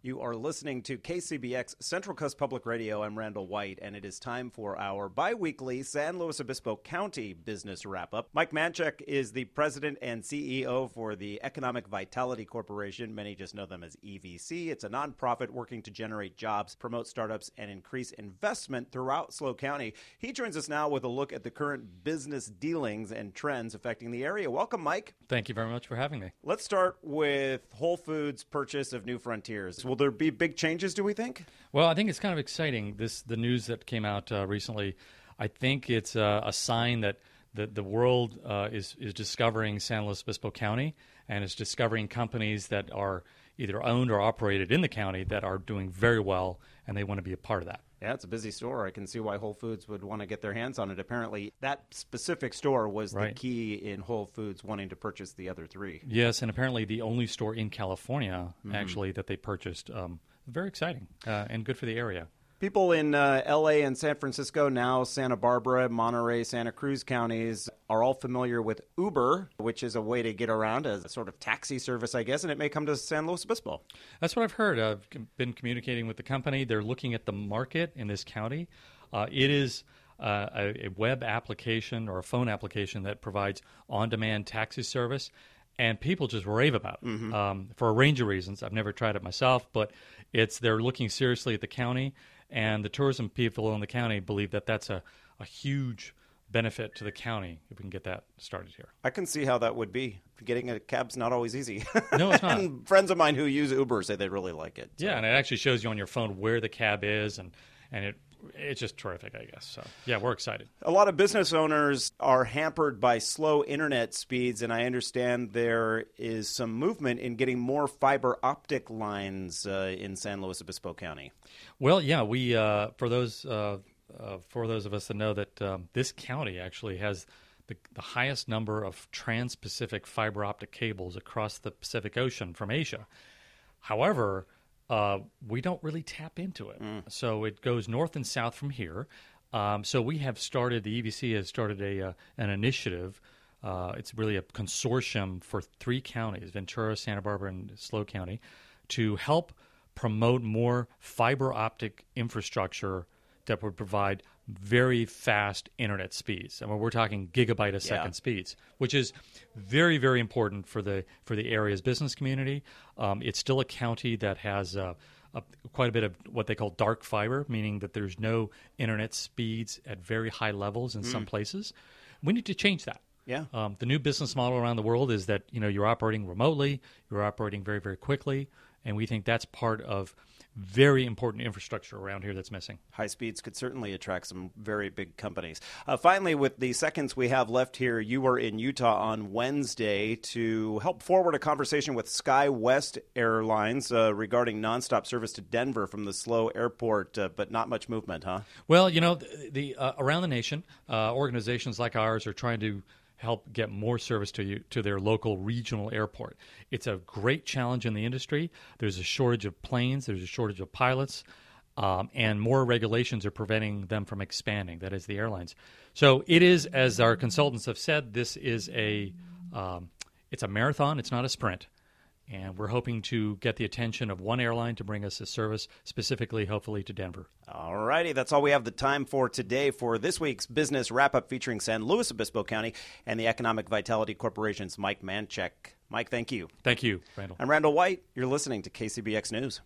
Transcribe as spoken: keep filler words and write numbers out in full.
You are listening to K C B X Central Coast Public Radio. I'm Randall White, and it is time for our bi-weekly San Luis Obispo County Business Wrap-Up. Mike Manchek is the president and C E O for the Economic Vitality Corporation. Many just know them as E V C. It's a nonprofit working to generate jobs, promote startups, and increase investment throughout S L O County. He joins us now with a look at the current business dealings and trends affecting the area. Welcome, Mike. Thank you very much for having me. Let's start with Whole Foods' purchase of New Frontiers. Will there be big changes, do we think? Well, I think it's kind of exciting, this the news that came out uh, recently. I think it's uh, a sign that the, the world uh, is, is discovering San Luis Obispo County, and is discovering companies that are either owned or operated in the county that are doing very well, and they want to be a part of that. Yeah, it's a busy store. I can see why Whole Foods would want to get their hands on it. Apparently, that specific store was right. the key in Whole Foods wanting to purchase the other three. Yes, and apparently the only store in California, mm-hmm. actually, that they purchased. Um, very exciting uh, and good for the area. People in uh, L A and San Francisco, now Santa Barbara, Monterey, Santa Cruz counties, are all familiar with Uber, which is a way to get around, as a sort of taxi service, I guess, and it may come to San Luis Obispo. That's what I've heard. I've been communicating with the company. They're looking at the market in this county. Uh, it is uh, a, a web application or a phone application that provides on-demand taxi service. And people just rave about it mm-hmm. um, for a range of reasons. I've never tried it myself, but it's they're looking seriously at the county, and the tourism people in the county believe that that's a, a huge benefit to the county if we can get that started here. I can see how that would be. Getting a cab's not always easy. No, it's not. And friends of mine who use Uber say they really like it. So. Yeah, and it actually shows you on your phone where the cab is, and, and it it's just terrific, I guess. So, yeah, we're excited. A lot of business owners are hampered by slow internet speeds, and I understand there is some movement in getting more fiber optic lines uh, in San Luis Obispo County. Well, yeah, we uh, for those uh, uh, for those of us that know that um, this county actually has the, the highest number of trans-Pacific fiber optic cables across the Pacific Ocean from Asia. However, Uh, we don't really tap into it. Mm. So it goes north and south from here. Um, so we have started, the E V C has started a uh, an initiative. Uh, it's really a consortium for three counties, Ventura, Santa Barbara, and S L O County, to help promote more fiber optic infrastructure that would provide very fast internet speeds. I mean, we're talking gigabyte a second yeah. speeds, which is very, very important for the for the area's business community. Um, it's still a county that has uh, a, quite a bit of what they call dark fiber, meaning that there's no internet speeds at very high levels in mm. some places. We need to change that. Yeah. Um, the new business model around the world is that, you know, you're operating remotely, you're operating very, very quickly, and we think that's part of very important infrastructure around here that's missing. High speeds could certainly attract some very big companies. Uh, finally, with the seconds we have left here, you were in Utah on Wednesday to help forward a conversation with SkyWest Airlines uh, regarding nonstop service to Denver from the S L O airport, uh, but not much movement, huh? Well, you know, the, the uh, around the nation, uh, organizations like ours are trying to help get more service to you to their local regional airport. It's a great challenge in the industry. There's a shortage of planes. There's a shortage of pilots. Um, and more regulations are preventing them from expanding, that is the airlines. So it is, as our consultants have said, this is a um, it's a marathon. It's not a sprint. And we're hoping to get the attention of one airline to bring us a service, specifically, hopefully, to Denver. All righty. That's all we have the time for today for this week's Business Wrap-Up featuring San Luis Obispo County and the Economic Vitality Corporation's Mike Manchek. Mike, thank you. Thank you, Randall. I'm Randall White. You're listening to K C B X News.